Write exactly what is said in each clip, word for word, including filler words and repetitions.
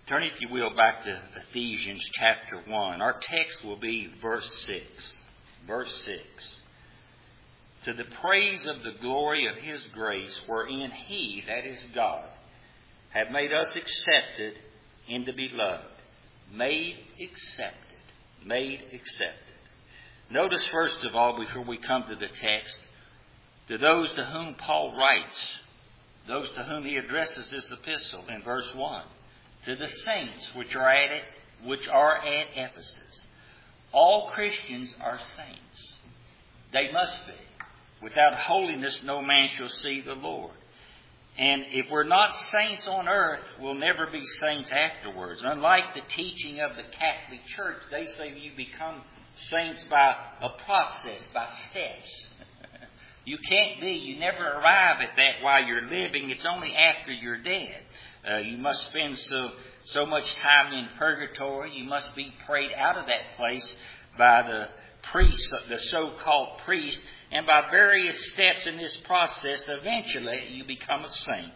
Turn, if you will, back to Ephesians chapter one. Our text will be verse six. Verse six. To the praise of the glory of His grace, wherein He, that is God, hath made us accepted in the beloved. Made accepted. Made accepted. Notice first of all, before we come to the text, to those to whom Paul writes, those to whom he addresses this epistle in verse one, to the saints which are at it, which are at Ephesus. All Christians are saints. They must be. Without holiness no man shall see the Lord. And if we're not saints on earth, we'll never be saints afterwards. Unlike the teaching of the Catholic Church, they say you become saints by a process, by steps. You can't be. You never arrive at that while you're living. It's only after you're dead. Uh, you must spend so so much time in purgatory. You must be prayed out of that place by the priest, the so-called priest. And by various steps in this process, eventually you become a saint.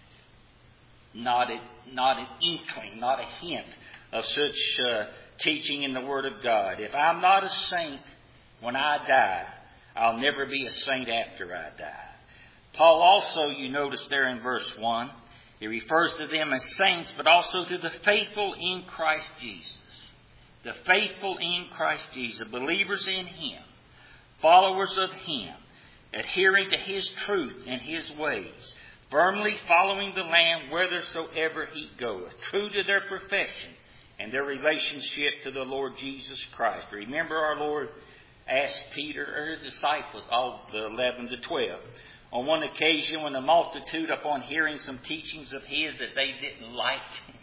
Not a, not an inkling, not a hint of such uh, teaching in the Word of God. If I'm not a saint when I die, I'll never be a saint after I die. Paul also, you notice there in verse one, he refers to them as saints, but also to the faithful in Christ Jesus. The faithful in Christ Jesus, believers in Him, followers of Him, adhering to His truth and His ways, firmly following the Lamb whithersoever He goeth, true to their profession and their relationship to the Lord Jesus Christ. Remember, our Lord asked Peter or his disciples, all the eleven to twelve, on one occasion when the multitude, upon hearing some teachings of His that they didn't like,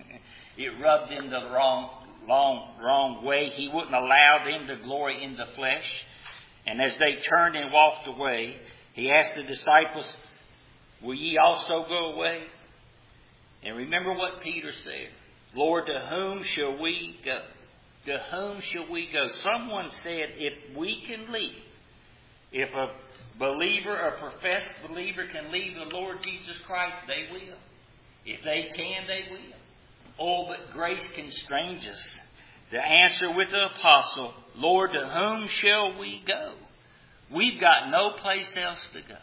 it rubbed them the wrong, wrong, wrong way. He wouldn't allow them to glory in the flesh. And as they turned and walked away, He asked the disciples, will ye also go away? And remember what Peter said. Lord, to whom shall we go? To whom shall we go? Someone said, if we can leave, if a believer, a professed believer can leave the Lord Jesus Christ, they will. If they can, they will. Oh, but grace constrains us to answer with the apostle, Lord, to whom shall we go? We've got no place else to go.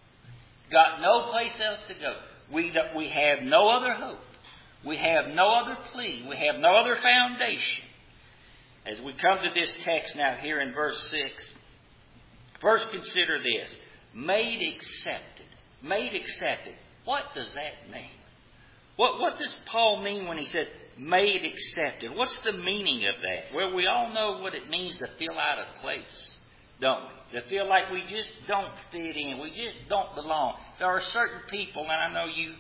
Got no place else to go. We, we have no other hope. We have no other plea. We have no other foundation. As we come to this text now here in verse six, first consider this. Made accepted. Made accepted. What does that mean? What, what does Paul mean when he said made accepted? What's the meaning of that? Well, we all know what it means to feel out of place, don't we? To feel like we just don't fit in. We just don't belong. There are certain people, and I know you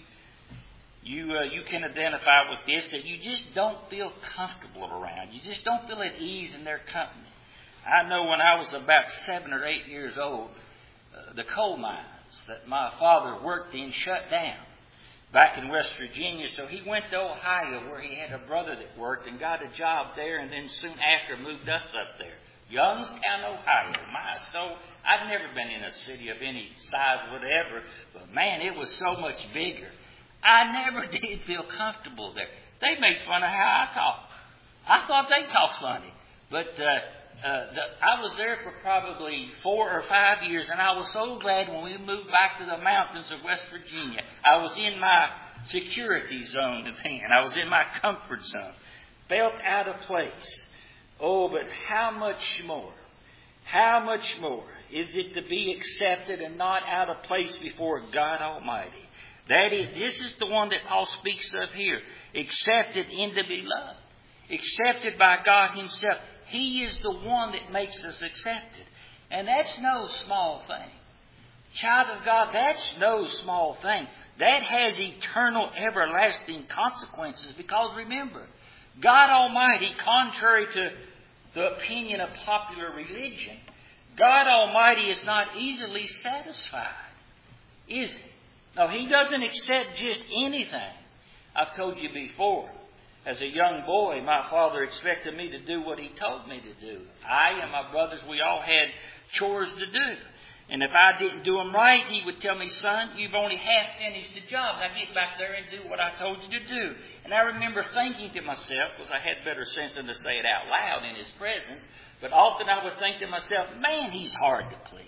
you uh, you can identify with this, that you just don't feel comfortable around. You just don't feel at ease in their company. I know when I was about seven or eight years old, uh, the coal mines that my father worked in shut down back in West Virginia. So he went to Ohio where he had a brother that worked and got a job there, and then soon after moved us up there. Youngstown, Ohio. My soul, I've never been in a city of any size whatever, but man, it was so much bigger. I never did feel comfortable there. They made fun of how I talked. I thought they talked funny. But uh, uh, the, I was there for probably four or five years, and I was so glad when we moved back to the mountains of West Virginia. I was in my security zone then. I was in my comfort zone. Felt out of place. Oh, but how much more, how much more is it to be accepted and not out of place before God Almighty? That is, this is the one that Paul speaks of here. Accepted in the beloved. Accepted by God Himself. He is the one that makes us accepted. And that's no small thing. Child of God, that's no small thing. That has eternal, everlasting consequences. Because remember, God Almighty, contrary to the opinion of popular religion, God Almighty is not easily satisfied, is He? No, He doesn't accept just anything. I've told you before, as a young boy, my father expected me to do what he told me to do. I and my brothers, we all had chores to do. And if I didn't do them right, he would tell me, son, you've only half finished the job. Now get back there and do what I told you to do. And I remember thinking to myself, because I had better sense than to say it out loud in his presence, but often I would think to myself, man, he's hard to please.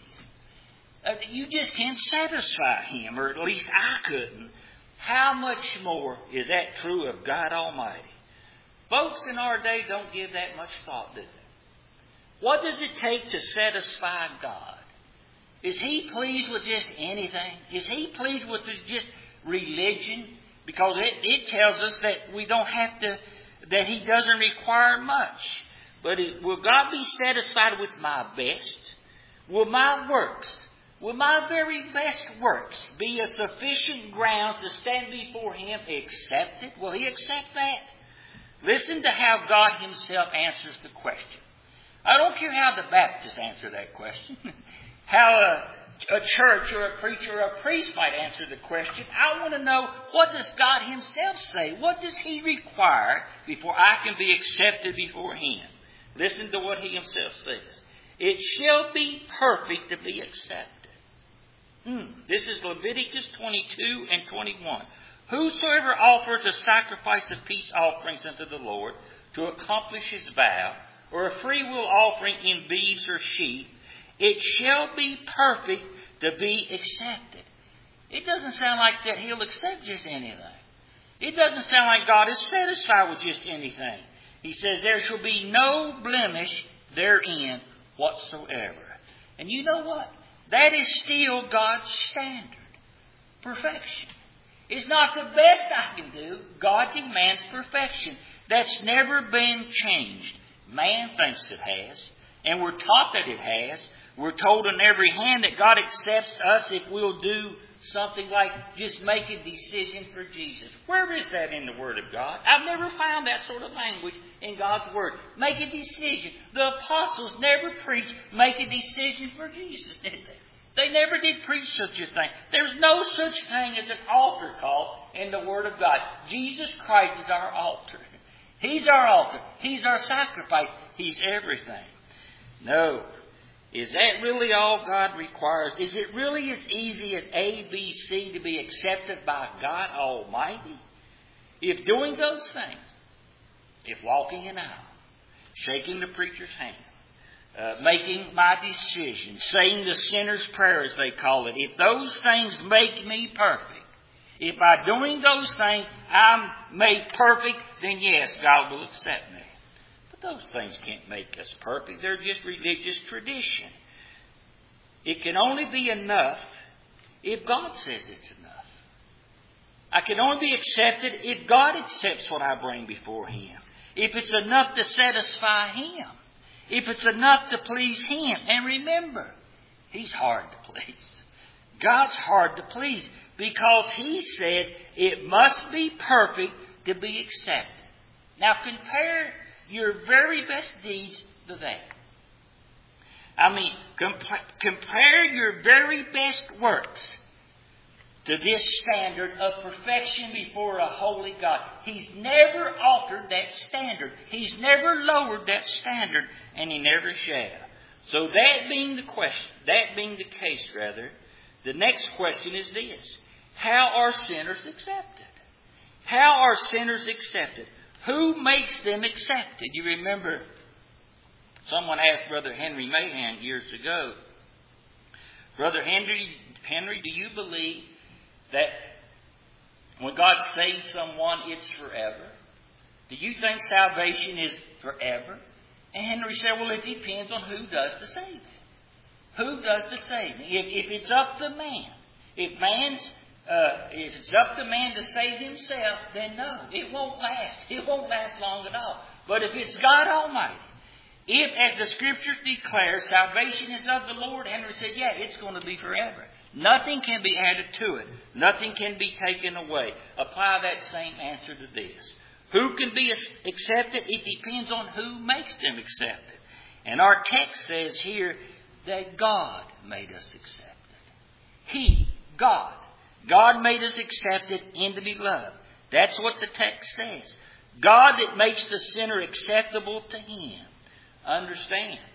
Uh, you just can't satisfy him, or at least I couldn't. How much more is that true of God Almighty? Folks in our day don't give that much thought, do they? What does it take to satisfy God? Is He pleased with just anything? Is He pleased with just religion? Because it, it tells us that we don't have to, that He doesn't require much. But it, will God be satisfied with my best? Will my works, will my very best works be a sufficient grounds to stand before Him accepted? Will He accept that? Listen to how God Himself answers the question. I don't care how the Baptists answer that question. How a, a church or a preacher or a priest might answer the question. I want to know, what does God Himself say? What does He require before I can be accepted before Him? Listen to what He Himself says. It shall be perfect to be accepted. Hmm. This is Leviticus twenty-two and twenty-one. Whosoever offers a sacrifice of peace offerings unto the Lord to accomplish his vow, or a freewill offering in beeves or sheep, it shall be perfect to be accepted. It doesn't sound like that He'll accept just anything. It doesn't sound like God is satisfied with just anything. He says there shall be no blemish therein whatsoever. And you know what? That is still God's standard. Perfection. It's not the best I can do. God demands perfection. That's never been changed. Man thinks it has. And we're taught that it has. We're told on every hand that God accepts us if we'll do something like just make a decision for Jesus. Where is that in the Word of God? I've never found that sort of language in God's Word. Make a decision. The apostles never preached make a decision for Jesus, did they? They never did preach such a thing. There's no such thing as an altar call in the Word of God. Jesus Christ is our altar. He's our altar. He's our sacrifice. He's everything. No. Is that really all God requires? Is it really as easy as A, B, C to be accepted by God Almighty? If doing those things, if walking an aisle, shaking the preacher's hand, uh, making my decision, saying the sinner's prayer as they call it, if those things make me perfect, if by doing those things I'm made perfect, then yes, God will accept me. Those things can't make us perfect. They're just religious tradition. It can only be enough if God says it's enough. I can only be accepted if God accepts what I bring before Him. If it's enough to satisfy Him. If it's enough to please Him. And remember, He's hard to please. God's hard to please because He says it must be perfect to be accepted. Now compare your very best deeds to that. I mean, comp- compare your very best works to this standard of perfection before a holy God. He's never altered that standard. He's never lowered that standard, and He never shall. So that being the question, that being the case, rather, the next question is this: how are sinners accepted? How are sinners accepted? Who makes them accepted? You remember, someone asked Brother Henry Mahan years ago, Brother Henry, Henry, do you believe that when God saves someone, it's forever? Do you think salvation is forever? And Henry said, well, it depends on who does the saving. Who does the saving? If, if it's up to man, if man's Uh, if it's up to man to save himself, then no, it won't last. It won't last long at all. But if it's God Almighty, if, as the Scriptures declare, salvation is of the Lord, Henry said, yeah, it's going to be forever. Nothing can be added to it. Nothing can be taken away. Apply that same answer to this. Who can be accepted? It depends on who makes them accepted. And our text says here that God made us accepted. He, God, God made us accepted in the beloved. That's what the text says. God that makes the sinner acceptable to Him. Understand,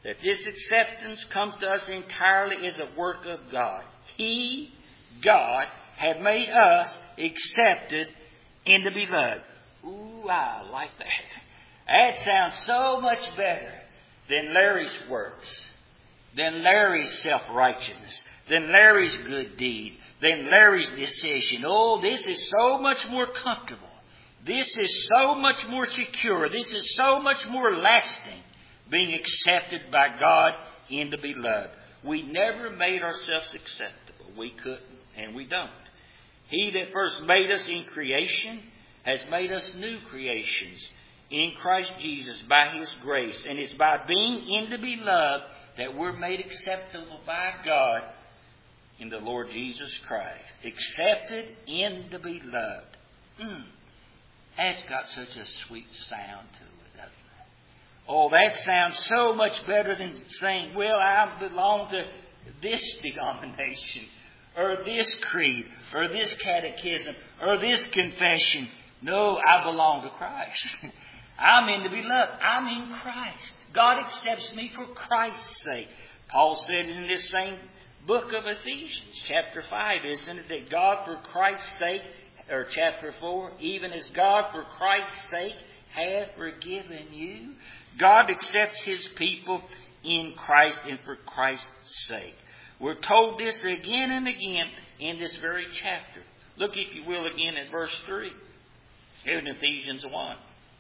that this acceptance comes to us entirely as a work of God. He, God, have made us accepted in the beloved. Ooh, I like that. That sounds so much better than Larry's works, than Larry's self-righteousness, than Larry's good deeds, than Larry's decision. Oh, this is so much more comfortable. This is so much more secure. This is so much more lasting, being accepted by God in the beloved. We never made ourselves acceptable. We couldn't, and we don't. He that first made us in creation has made us new creations in Christ Jesus by His grace. And it's by being in the beloved that we're made acceptable by God in the Lord Jesus Christ. Accepted in the beloved. Mm. That's got such a sweet sound to it, doesn't it? Oh, that sounds so much better than saying, well, I belong to this denomination, or this creed, or this catechism, or this confession. No, I belong to Christ. I'm in the beloved. I'm in Christ. God accepts me for Christ's sake. Paul said in this same book of Ephesians, chapter five, isn't it, that God for Christ's sake, or chapter four, even as God for Christ's sake hath forgiven you. God accepts His people in Christ and for Christ's sake. We're told this again and again in this very chapter. Look, if you will, again at verse three. Here in Ephesians one.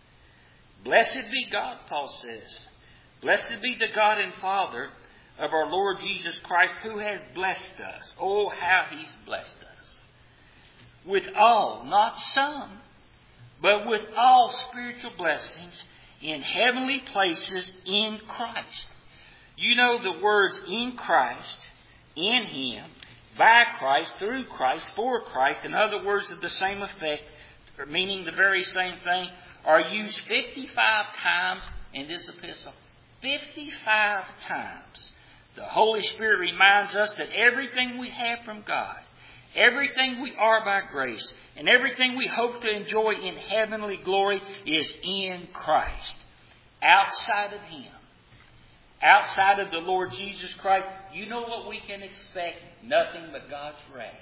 Blessed be God, Paul says. Blessed be the God and Father of our Lord Jesus Christ, who has blessed us. Oh, how He's blessed us. With all, not some, but with all spiritual blessings in heavenly places in Christ. You know the words in Christ, in Him, by Christ, through Christ, for Christ, and other words of the same effect, meaning the very same thing, are used fifty-five times in this epistle. fifty-five times. The Holy Spirit reminds us that everything we have from God, everything we are by grace, and everything we hope to enjoy in heavenly glory is in Christ. Outside of Him, outside of the Lord Jesus Christ, you know what we can expect? Nothing but God's wrath.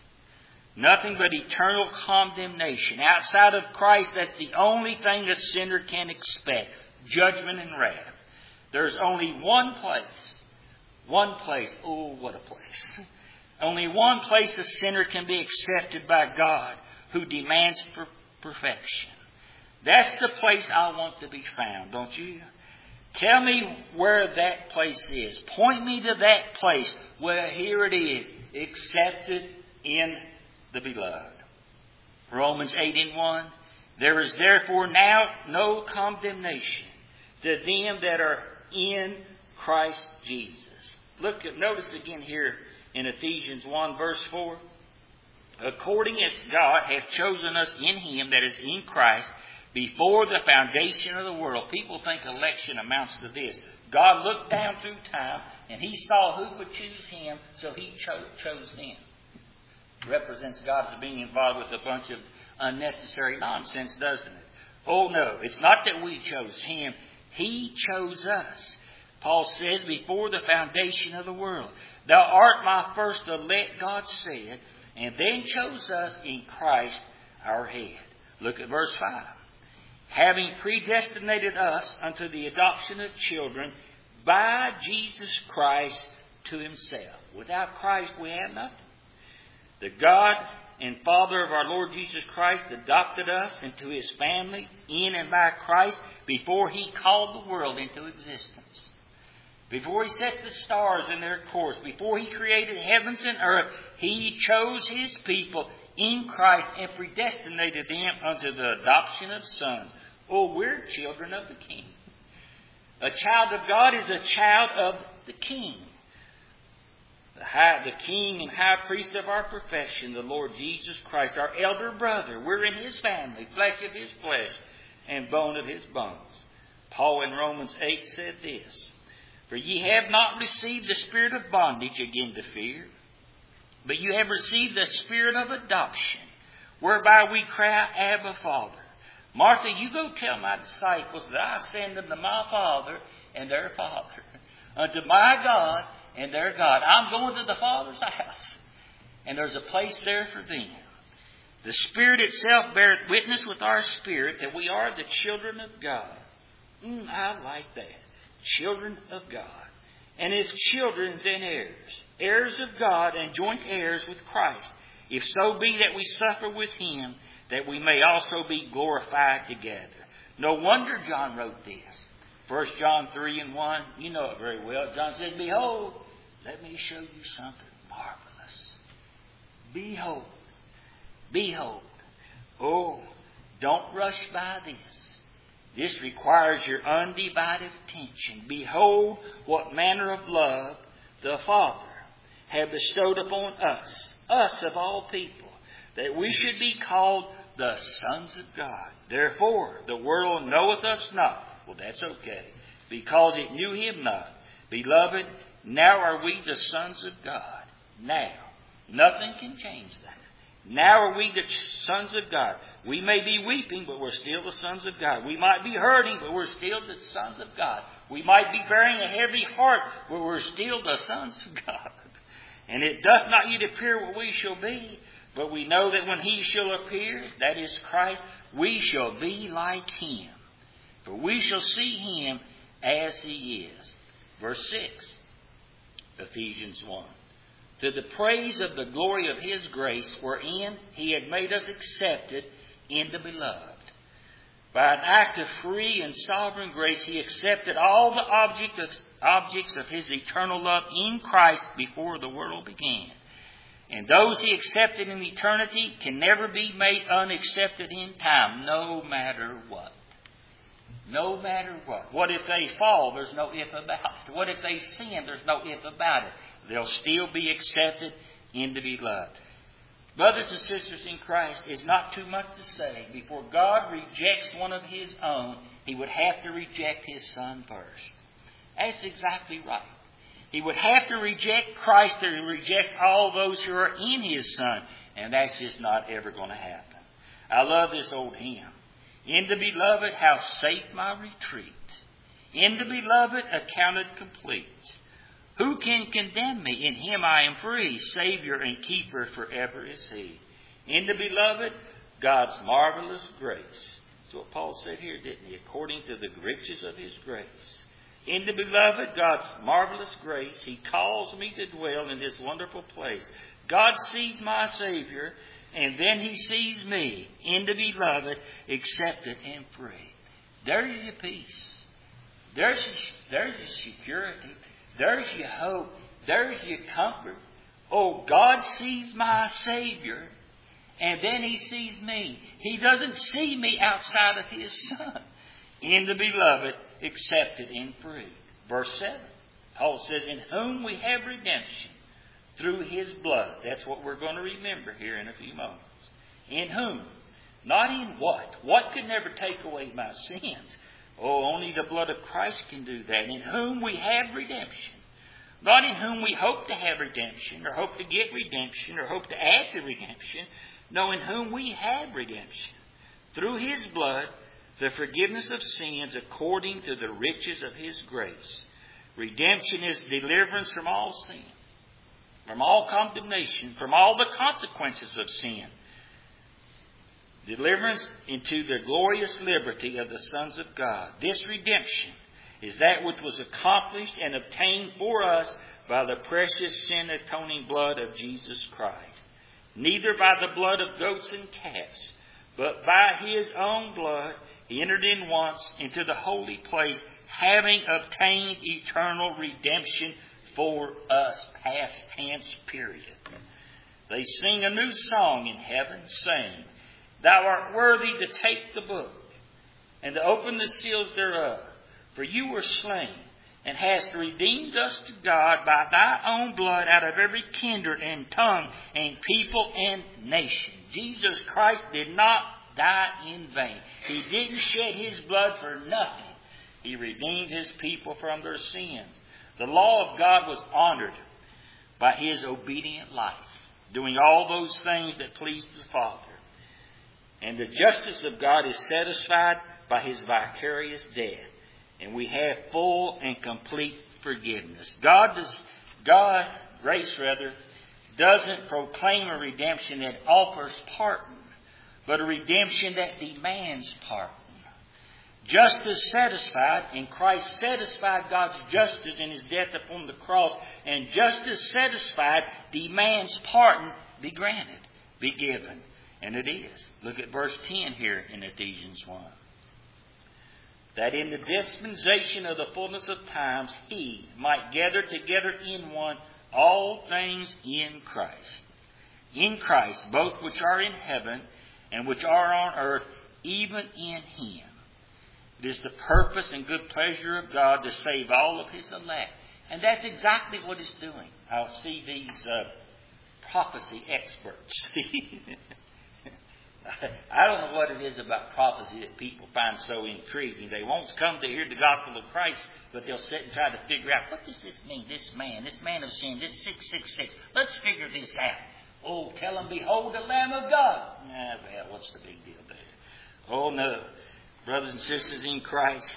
Nothing but eternal condemnation. Outside of Christ, that's the only thing a sinner can expect. Judgment and wrath. There's only one place. One place. Oh, what a place. Only one place a sinner can be accepted by God, who demands per- perfection. That's the place I want to be found, don't you? Tell me where that place is. Point me to that place. Well, here it is. Accepted in the beloved. Romans eight and one. There is therefore now no condemnation to them that are in Christ Jesus. Look at, notice again here in Ephesians one verse four. According as God hath chosen us in Him that is in Christ before the foundation of the world. People think election amounts to this. God looked down through time and He saw who would choose Him, so He cho- chose them. Represents God as being involved with a bunch of unnecessary nonsense, doesn't it? Oh no, it's not that we chose Him. He chose us. Paul says, before the foundation of the world. Thou art my first elect, God said, and then chose us in Christ our head. Look at verse five. Having predestinated us unto the adoption of children by Jesus Christ to Himself. Without Christ we have nothing. The God and Father of our Lord Jesus Christ adopted us into His family in and by Christ before He called the world into existence. Before He set the stars in their course, before He created heavens and earth, He chose His people in Christ and predestinated them unto the adoption of sons. Oh, we're children of the King. A child of God is a child of the King. The, high, the King and High Priest of our profession, the Lord Jesus Christ, our elder brother. We're in His family, flesh of His flesh, and bone of His bones. Paul in Romans eight said this, For ye have not received the spirit of bondage again to fear, but you have received the spirit of adoption, whereby we cry, Abba, Father. Martha, you go tell my disciples that I send them to my Father and their Father. unto my God and their God. I'm going to the Father's house, and there's a place there for them. The Spirit itself beareth witness with our spirit that we are the children of God. Mm, I like that. Children of God. And if children, then heirs. Heirs of God and joint heirs with Christ. If so be that we suffer with Him, that we may also be glorified together. No wonder John wrote this. First John three and one. You know it very well. John says, behold, let me show you something marvelous. Behold. Behold. Oh, don't rush by this. This requires your undivided attention. Behold, what manner of love the Father hath bestowed upon us, us of all people, that we should be called the sons of God. Therefore, the world knoweth us not. Well, that's okay, because it knew Him not. Beloved, now are we the sons of God. Now. Nothing can change that. Now are we the sons of God. We may be weeping, but we're still the sons of God. We might be hurting, but we're still the sons of God. We might be bearing a heavy heart, but we're still the sons of God. And it doth not yet appear what we shall be, but we know that when He shall appear, that is Christ, we shall be like Him. For we shall see Him as He is. Verse six, Ephesians one. To the praise of the glory of His grace, wherein He had made us accepted in the Beloved. By an act of free and sovereign grace, He accepted all the object of, objects of His eternal love in Christ before the world began. And those He accepted in eternity can never be made unaccepted in time, no matter what. No matter what. What if they fall? There's no if about it. What if they sin? There's no if about it. They'll still be accepted in the Beloved. Brothers and sisters in Christ, it's not too much to say. Before God rejects one of His own, He would have to reject His Son first. That's exactly right. He would have to reject Christ to reject all those who are in His Son. And that's just not ever going to happen. I love this old hymn. In the Beloved, how safe my retreat. In the Beloved, accounted complete. Who can condemn me? In Him I am free. Savior and Keeper forever is He. In the Beloved, God's marvelous grace. That's what Paul said here, didn't he? According to the riches of His grace. In the Beloved, God's marvelous grace, He calls me to dwell in this wonderful place. God sees my Savior, and then He sees me. In the Beloved, accepted and free. There's your peace. There's your, there's your security. There's your hope. There's your comfort. Oh, God sees my Savior, and then He sees me. He doesn't see me outside of His Son. In the Beloved, accepted and free. Verse seven. Paul says, in whom we have redemption through His blood. That's what we're going to remember here in a few moments. In whom? Not in what. What could never take away my sins? Oh, only the blood of Christ can do that. In whom we have redemption. Not in whom we hope to have redemption, or hope to get redemption, or hope to add to redemption. No, in whom we have redemption. Through His blood, the forgiveness of sins according to the riches of His grace. Redemption is deliverance from all sin, from all condemnation, from all the consequences of sin. Deliverance into the glorious liberty of the sons of God. This redemption is that which was accomplished and obtained for us by the precious sin-atoning blood of Jesus Christ. Neither by the blood of goats and calves, but by His own blood He entered in once into the holy place, having obtained eternal redemption for us. Past tense period. They sing a new song in heaven, saying, Thou art worthy to take the book, and to open the seals thereof. For you were slain, and hast redeemed us to God by Thy own blood out of every kindred and tongue and people and nation. Jesus Christ did not die in vain. He didn't shed His blood for nothing. He redeemed His people from their sins. The law of God was honored by His obedient life, doing all those things that pleased the Father. And the justice of God is satisfied by His vicarious death. And we have full and complete forgiveness. God does, God, grace rather, doesn't proclaim a redemption that offers pardon, but a redemption that demands pardon. Justice satisfied, and Christ satisfied God's justice in His death upon the cross, and justice satisfied demands pardon be granted, be given. And it is. Look at verse ten here in Ephesians one. That in the dispensation of the fullness of times He might gather together in one all things in Christ. In Christ, both which are in heaven and which are on earth, even in Him. It is the purpose and good pleasure of God to save all of His elect. And that's exactly what He's doing. I'll see these uh, prophecy experts. I don't know what it is about prophecy that people find so intriguing. They won't come to hear the gospel of Christ, but they'll sit and try to figure out, what does this mean? This man, this man of sin, this six six six. Let's figure this out. Oh, tell them, behold the Lamb of God. Ah, well, what's the big deal there? Oh, no. Brothers and sisters in Christ,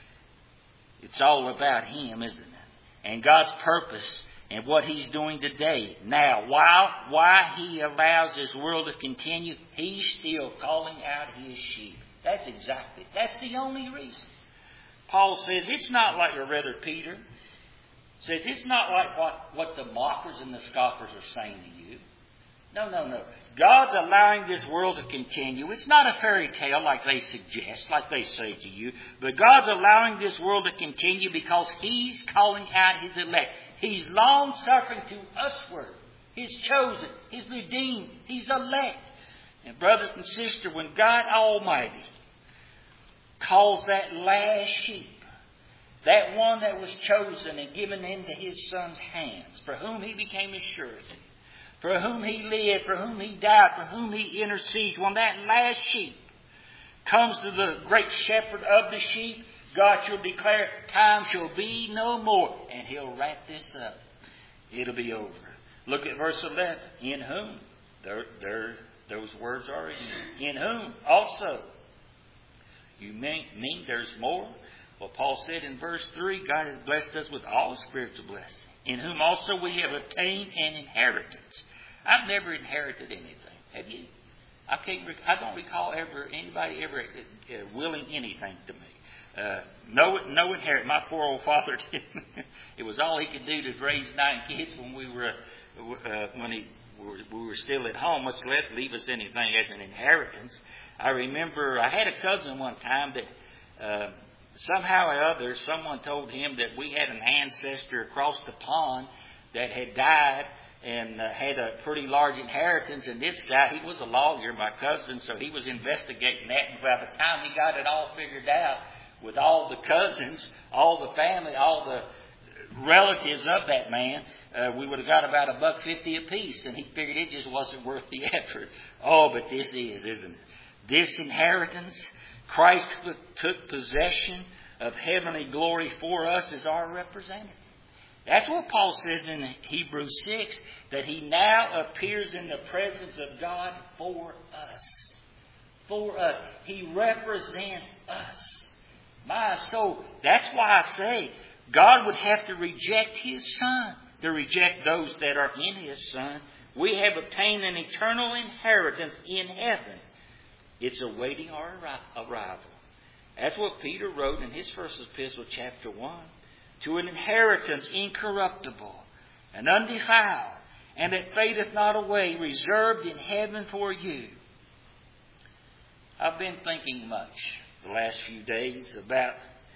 it's all about Him, isn't it? And God's purpose and what He's doing today. Now, while, while He allows this world to continue, He's still calling out His sheep. That's exactly, that's the only reason. Paul says it's not like, or rather Peter says it's not like what, what the mockers and the scoffers are saying to you. No, no, no. God's allowing this world to continue. It's not a fairy tale like they suggest, like they say to you. But God's allowing this world to continue because He's calling out His elect. He's long-suffering to usward. He's chosen. He's redeemed. He's elect. And brothers and sisters, when God Almighty calls that last sheep, that one that was chosen and given into His Son's hands, for whom He became a surety, for whom He lived, for whom He died, for whom He intercedes, when that last sheep comes to the great shepherd of the sheep, God shall declare, time shall be no more. And He'll wrap this up. It'll be over. Look at verse eleven. In whom? There, there, those words are in. In whom also. You mean, mean there's more? Well, Paul said in verse three, God has blessed us with all spiritual blessings, in whom also we have obtained an inheritance. I've never inherited anything. Have you? I can't. I don't recall ever anybody ever uh, willing anything to me. Uh, no, no inheritance. My poor old father did. It was all he could do to raise nine kids when we were uh, when he we were still at home, much less leave us anything as an inheritance. I remember I had a cousin one time that uh, somehow or other someone told him that we had an ancestor across the pond that had died and uh, had a pretty large inheritance. And this guy, he was a lawyer, my cousin, so he was investigating that. And by the time he got it all figured out, with all the cousins, all the family, all the relatives of that man, uh, we would have got about a buck fifty apiece. And he figured it just wasn't worth the effort. Oh, but this is, isn't it? This inheritance, Christ took possession of heavenly glory for us as our representative. That's what Paul says in Hebrews six, that He now appears in the presence of God for us. For us. He represents us. My soul. That's why I say God would have to reject His Son to reject those that are in His Son. We have obtained an eternal inheritance in heaven. It's awaiting our arrival. That's what Peter wrote in his first epistle, chapter one. To an inheritance incorruptible and undefiled, and that fadeth not away, reserved in heaven for you. I've been thinking much the last few days about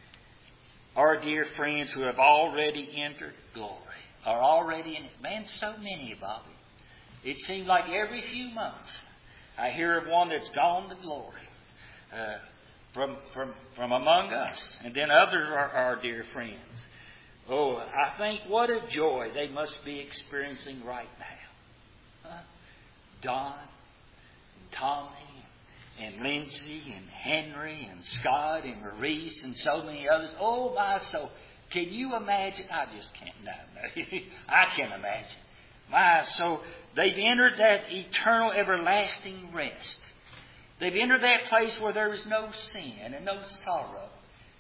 our dear friends who have already entered glory, are already in it. Man, so many, Bobby. It seems like every few months I hear of one that's gone to glory uh, from from from among us, and then others are our dear friends. Oh, I think what a joy they must be experiencing right now. Huh? Don, and Tommy, and Lindsay, and Henry, and Scott, and Maurice, and so many others. Oh, my soul. Can you imagine? I just can't. No, no. I can't imagine. My soul. They've entered that eternal, everlasting rest. They've entered that place where there is no sin and no sorrow.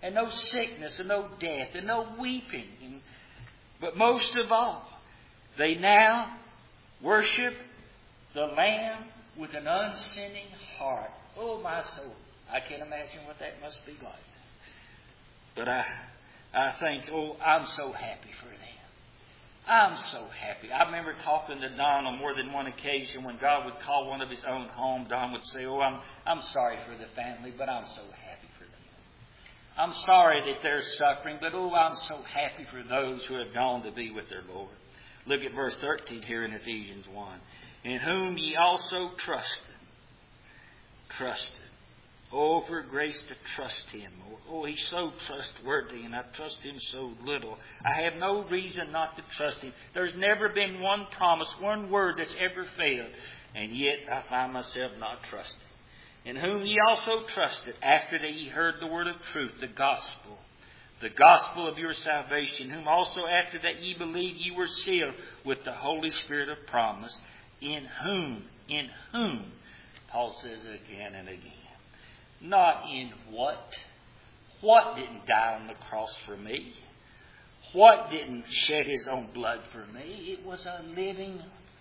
and no sickness and no death and no weeping. And, but most of all, they now worship the Lamb with an unsinning heart. Oh, my soul. I can't imagine what that must be like. But I, I think, oh, I'm so happy for them. I'm so happy. I remember talking to Don on more than one occasion when God would call one of his own home. Don would say, oh, I'm, I'm sorry for the family, but I'm so happy for them. I'm sorry that they're suffering, but oh, I'm so happy for those who have gone to be with their Lord. Look at verse thirteen here in Ephesians one. In whom ye also trusted. Trusted. Oh, for grace to trust Him. Oh, He's so trustworthy, and I trust Him so little. I have no reason not to trust Him. There's never been one promise, one word that's ever failed, and yet I find myself not trusting. In whom ye also trusted, after that ye heard the word of truth, the gospel, the gospel of your salvation, whom also after that ye believed ye were sealed with the Holy Spirit of promise, in whom, in whom, Paul says again and again. Not in what? What didn't die on the cross for me? What didn't shed His own blood for me? It was a living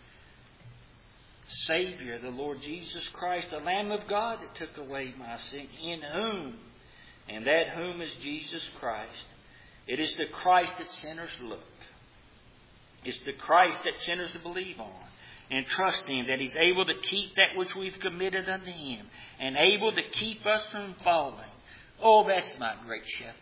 Savior, the Lord Jesus Christ, the Lamb of God that took away my sin. In whom? And that whom is Jesus Christ. It is the Christ that sinners look. It's the Christ that sinners believe on. And trust Him that He's able to keep that which we've committed unto Him. And able to keep us from falling. Oh, that's my great shepherd.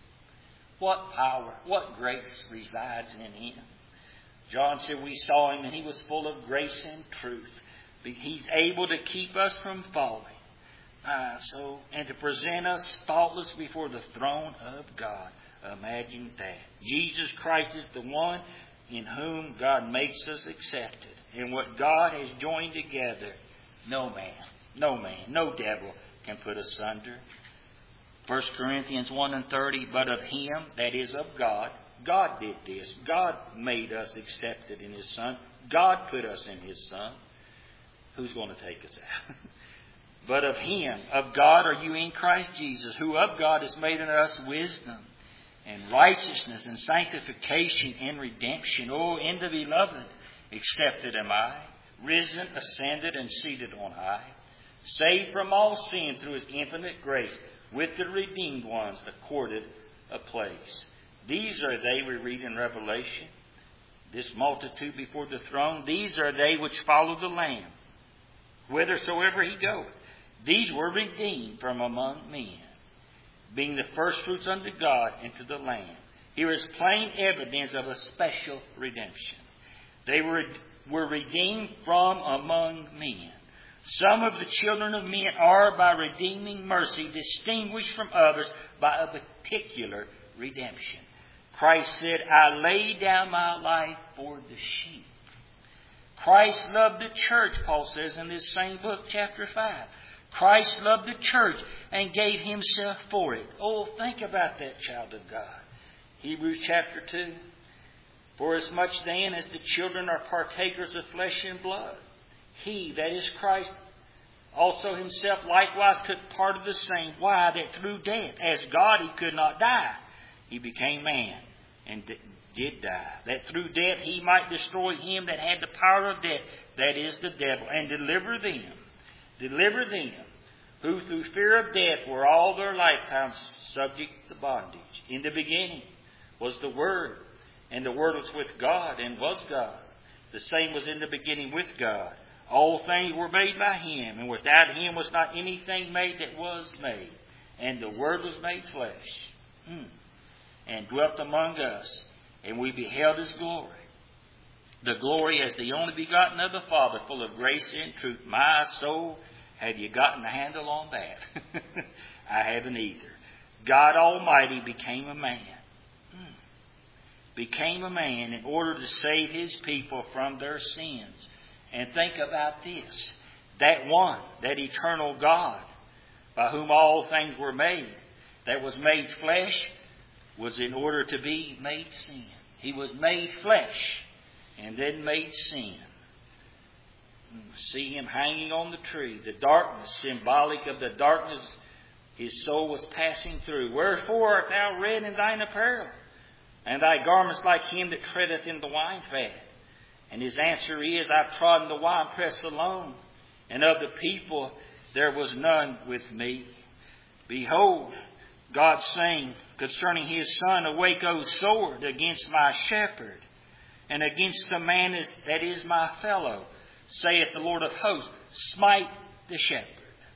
What power, what grace resides in Him. John said we saw Him and He was full of grace and truth. He's able to keep us from falling. Uh, so, and to present us faultless before the throne of God. Imagine that. Jesus Christ is the one in whom God makes us accepted. And what God has joined together, no man, no man, no devil can put asunder. First Corinthians one and thirty, but of Him, that is of God. God did this. God made us accepted in His Son. God put us in His Son. Who's going to take us out? But of Him, of God are you in Christ Jesus, who of God has made in us wisdom and righteousness and sanctification and redemption. Oh, in the Beloved, accepted am I, risen, ascended, and seated on high, saved from all sin through His infinite grace, with the redeemed ones accorded a place. These are they, we read in Revelation, this multitude before the throne. These are they which follow the Lamb, whithersoever He goeth. These were redeemed from among men, being the firstfruits unto God and to the Lamb. Here is plain evidence of a special redemption. They were, were redeemed from among men. Some of the children of men are, by redeeming mercy, distinguished from others by a particular redemption. Christ said, I lay down my life for the sheep. Christ loved the church, Paul says in this same book, chapter five. Christ loved the church and gave Himself for it. Oh, think about that, child of God. Hebrews chapter two. For as much then as the children are partakers of flesh and blood, He, that is Christ, also Himself likewise took part of the same. Why? That through death, as God He could not die, He became man and d- did die. That through death He might destroy him that had the power of death, that is the devil, and deliver them, deliver them, who through fear of death were all their lifetimes subject to bondage. In the beginning was the Word, and the Word was with God, and was God. The same was in the beginning with God. All things were made by Him, and without Him was not anything made that was made. And the Word was made flesh, hmm. and dwelt among us, and we beheld His glory. The glory as the only begotten of the Father, full of grace and truth. My soul, have you gotten a handle on that? I haven't either. God Almighty became a man. Hmm. Became a man in order to save His people from their sins. And think about this. That one, that eternal God, by whom all things were made, that was made flesh, was in order to be made sin. He was made flesh and then made sin. See Him hanging on the tree. The darkness, symbolic of the darkness His soul was passing through. Wherefore art thou red in thine apparel, and thy garments like him that treadeth in the wine fat? And his answer is, I trod in the winepress alone, and of the people there was none with me. Behold, God saying concerning his Son, Awake, O sword, against my shepherd, and against the man is, that is my fellow, saith the Lord of hosts, smite the shepherd.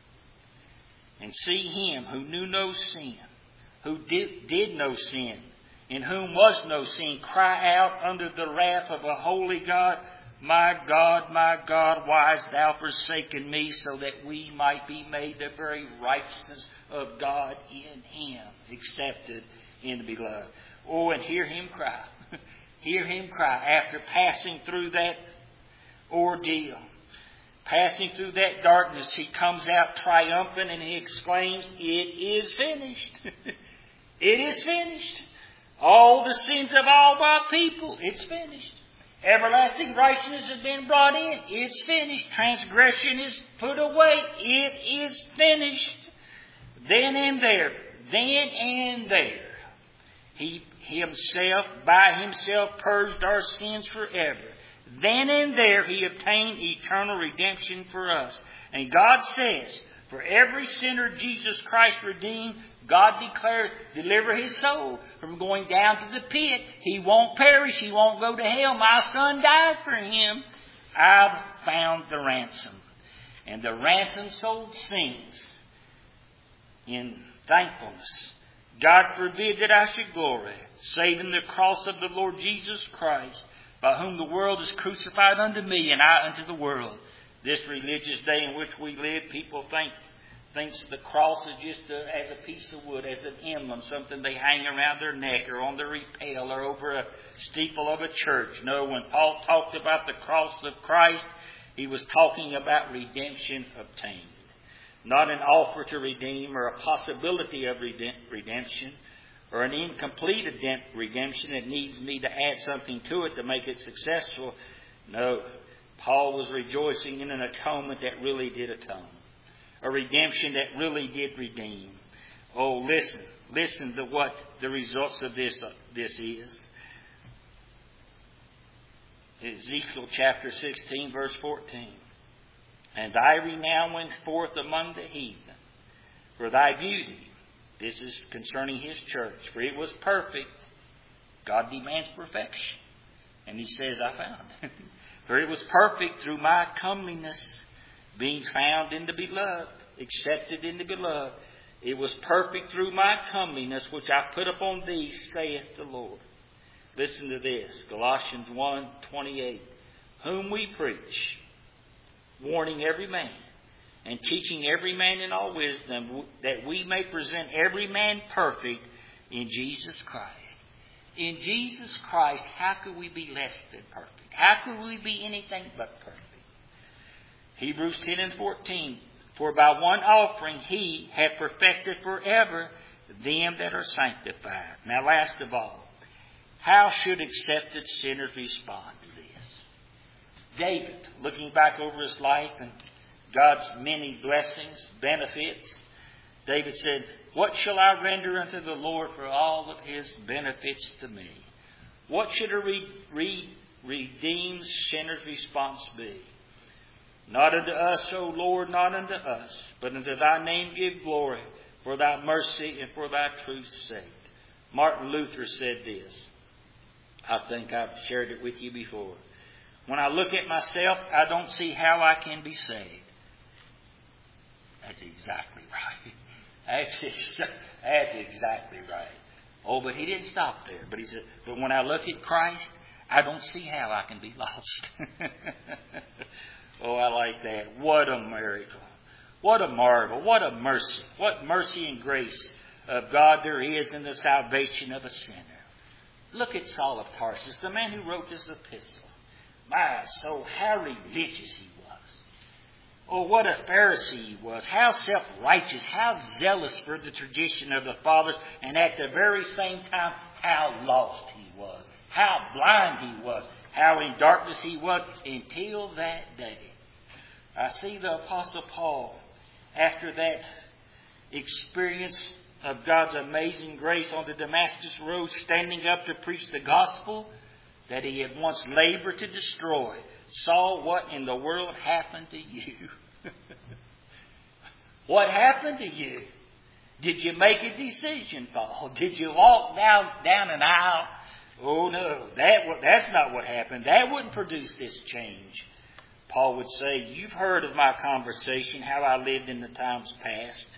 And see him who knew no sin, who did, did no sin, in whom was no sin, cry out under the wrath of a holy God, My God, my God, why hast thou forsaken me, so that we might be made the very righteousness of God in him, accepted in the beloved. Oh, and hear him cry. Hear him cry after passing through that ordeal. Passing through that darkness, he comes out triumphant and he exclaims, It is finished. It is finished. All the sins of all my people, it's finished. Everlasting righteousness has been brought in. It's finished. Transgression is put away. It is finished. Then and there, then and there, he himself, by himself, purged our sins forever. Then and there he obtained eternal redemption for us. And God says, for every sinner Jesus Christ redeemed, God declares, deliver his soul from going down to the pit. He won't perish. He won't go to hell. My Son died for him. I've found the ransom. And the ransom soul sings in thankfulness. God forbid that I should glory, save in the cross of the Lord Jesus Christ, by whom the world is crucified unto me, and I unto the world. This religious day in which we live, people think thinks the cross is just a, as a piece of wood, as an emblem, something they hang around their neck or on their lapel or over a steeple of a church. No, when Paul talked about the cross of Christ, he was talking about redemption obtained. Not an offer to redeem or a possibility of redemption or an incomplete redemption that needs me to add something to it to make it successful. No, Paul was rejoicing in an atonement that really did atone. A redemption that really did redeem. Oh, listen. Listen to what the results of this, uh, this is. Ezekiel chapter sixteen, verse fourteen. And thy renown went forth among the heathen for thy beauty. This is concerning his church. For it was perfect. God demands perfection. And he says, I found. For it was perfect through my comeliness, being found in the beloved, accepted in the beloved. It was perfect through my comeliness, which I put upon thee, saith the Lord. Listen to this. Colossians one twenty-eight. Whom we preach, warning every man, and teaching every man in all wisdom, that we may present every man perfect in Jesus Christ. In Jesus Christ, how could we be less than perfect? How could we be anything but perfect? Hebrews ten and fourteen. For by one offering he hath perfected forever them that are sanctified. Now last of all, how should accepted sinners respond to this? David, looking back over his life and God's many blessings, benefits, David said, What shall I render unto the Lord for all of his benefits to me? What should a re- re- redeemed sinner's response be? Not unto us, O Lord, not unto us, but unto thy name give glory, for thy mercy and for thy truth's sake. Martin Luther said this. I think I've shared it with you before. When I look at myself, I don't see how I can be saved. That's exactly right. That's, ex- that's exactly right. Oh, but he didn't stop there. But he said, but when I look at Christ, I don't see how I can be lost. Oh, I like that. What a miracle. What a marvel. What a mercy. What mercy and grace of God there is in the salvation of a sinner. Look at Saul of Tarsus, the man who wrote this epistle. My soul, how religious he was. Oh, what a Pharisee he was. How self-righteous. How zealous for the tradition of the fathers. And at the very same time, how lost he was. How blind he was. How in darkness he was until that day. I see the Apostle Paul, after that experience of God's amazing grace on the Damascus Road, standing up to preach the gospel that he had once labored to destroy, saw what in the world happened to you. What happened to you? Did you make a decision, Paul? Did you walk down, down an aisle? Oh no, that that's not what happened. That wouldn't produce this change. Paul would say, you've heard of my conversation, how I lived in the times past.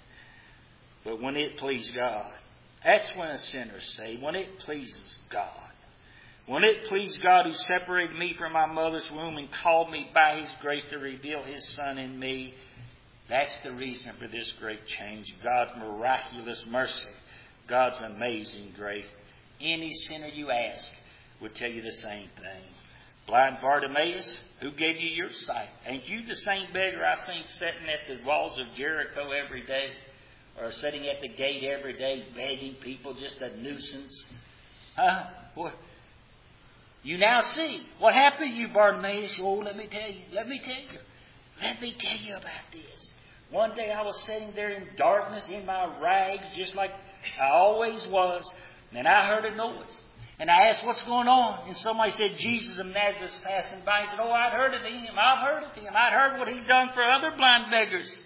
But when it pleased God, that's when a sinner's saved. When it pleases God. When it pleased God who separated me from my mother's womb and called me by His grace to reveal His Son in me. That's the reason for this great change. God's miraculous mercy. God's amazing grace. Any sinner you ask would tell you the same thing. Blind Bartimaeus, who gave you your sight? Ain't you the same beggar I seen sitting at the walls of Jericho every day? Or sitting at the gate every day begging people, just a nuisance? Huh? What? You now see. What happened to you, Bartimaeus? Oh, let me tell you. Let me tell you. Let me tell you about this. One day I was sitting there in darkness in my rags, just like I always was, and I heard a noise. And I asked, what's going on? And somebody said, Jesus of Nazareth passing by. I said, oh, I'd heard of him. I've heard of him. I'd heard what he'd done for other blind beggars.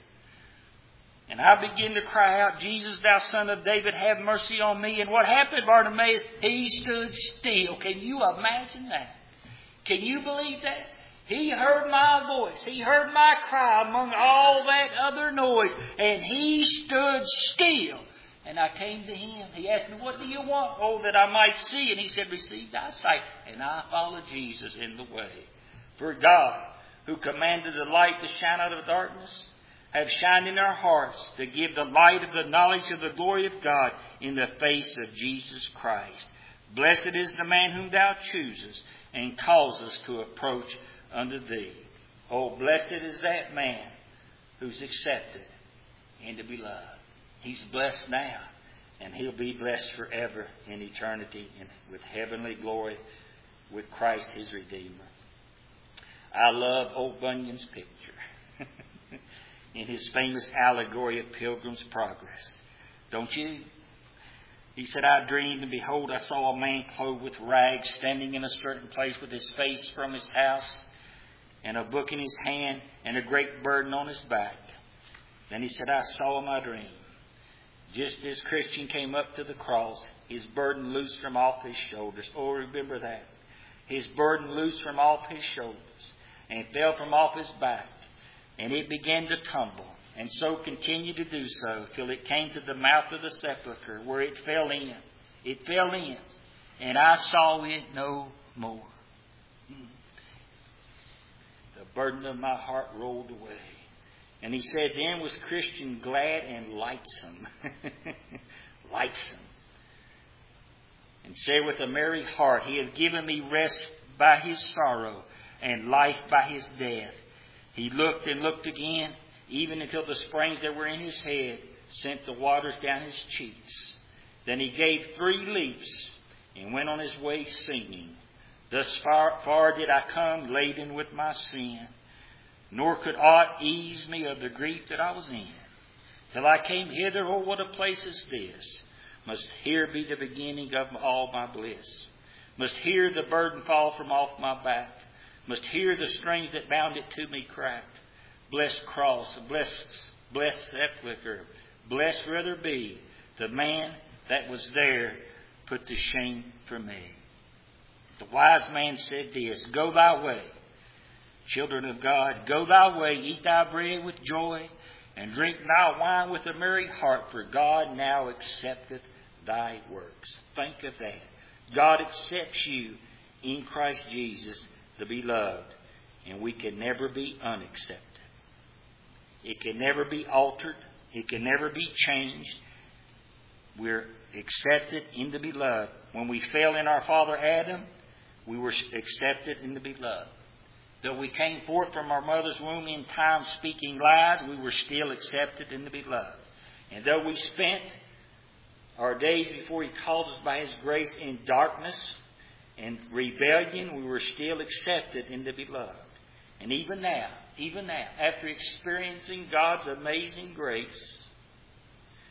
And I began to cry out, Jesus, thou Son of David, have mercy on me. And what happened, Bartimaeus? He stood still. Can you imagine that? Can you believe that? He heard my voice. He heard my cry among all that other noise. And he stood still. And I came to him. He asked me, what do you want? Oh, that I might see. And he said, receive thy sight. And I followed Jesus in the way. For God, who commanded the light to shine out of darkness, have shined in our hearts to give the light of the knowledge of the glory of God in the face of Jesus Christ. Blessed is the man whom thou choosest and calls us to approach unto thee. Oh, blessed is that man who's accepted and to be loved. He's blessed now, and he'll be blessed forever in eternity and with heavenly glory with Christ his Redeemer. I love old Bunyan's picture in his famous allegory of Pilgrim's Progress. Don't you? He said, I dreamed, and behold, I saw a man clothed with rags standing in a certain place with his face from his house and a book in his hand and a great burden on his back. Then he said, I saw in my dream, just as Christian came up to the cross, his burden loosed from off his shoulders. Oh, remember that. His burden loosed from off his shoulders and fell from off his back. And it began to tumble, and so continued to do so till it came to the mouth of the sepulchre, where it fell in. It fell in, and I saw it no more. The burden of my heart rolled away. And he said, then was Christian glad and lightsome. Lightsome. And said with a merry heart, he hath given me rest by his sorrow, and life by his death. He looked and looked again, even until the springs that were in his head sent the waters down his cheeks. Then he gave three leaps and went on his way singing. Thus far, far did I come laden with my sin, nor could aught ease me of the grief that I was in. Till I came hither, oh, what a place is this! Must here be the beginning of all my bliss. Must here the burden fall from off my back. Must hear the strings that bound it to me crack. Blessed cross, blessed, blessed sepulchre, blessed rather be the man that was there put to shame for me. The wise man said this, go thy way, children of God, go thy way, eat thy bread with joy, and drink thy wine with a merry heart, for God now accepteth thy works. Think of that. God accepts you in Christ Jesus, the beloved, and we can never be unaccepted. It can never be altered. It can never be changed. We're accepted in the beloved. When we fell in our father Adam, we were accepted in the beloved. Though we came forth from our mother's womb in time speaking lies, we were still accepted in the beloved. And though we spent our days before He called us by His grace in darkness and rebellion, we were still accepted in the beloved. And even now, even now, after experiencing God's amazing grace,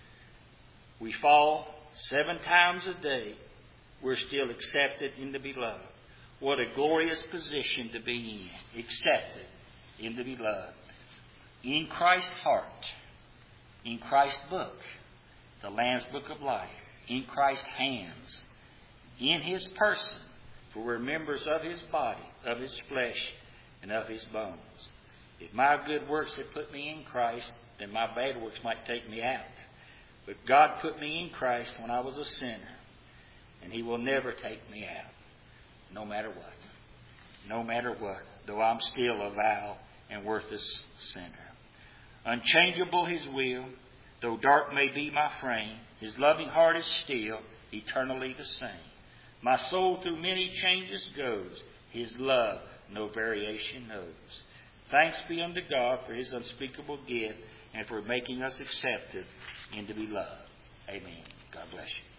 We fall seven times a day. We're still accepted in the beloved. What a glorious position to be in. Accepted in the beloved. In Christ's heart. In Christ's book. The Lamb's Book of Life. In Christ's hands. In His person. For we're members of His body, of His flesh, and of His bones. If my good works had put me in Christ, then my bad works might take me out. But God put me in Christ when I was a sinner. And He will never take me out. No matter what. No matter what. Though I'm still a vile and worthless sinner. Unchangeable His will. Though dark may be my frame. His loving heart is still eternally the same. My soul through many changes goes. His love no variation knows. Thanks be unto God for His unspeakable gift and for making us accepted in the beloved. Amen. God bless you.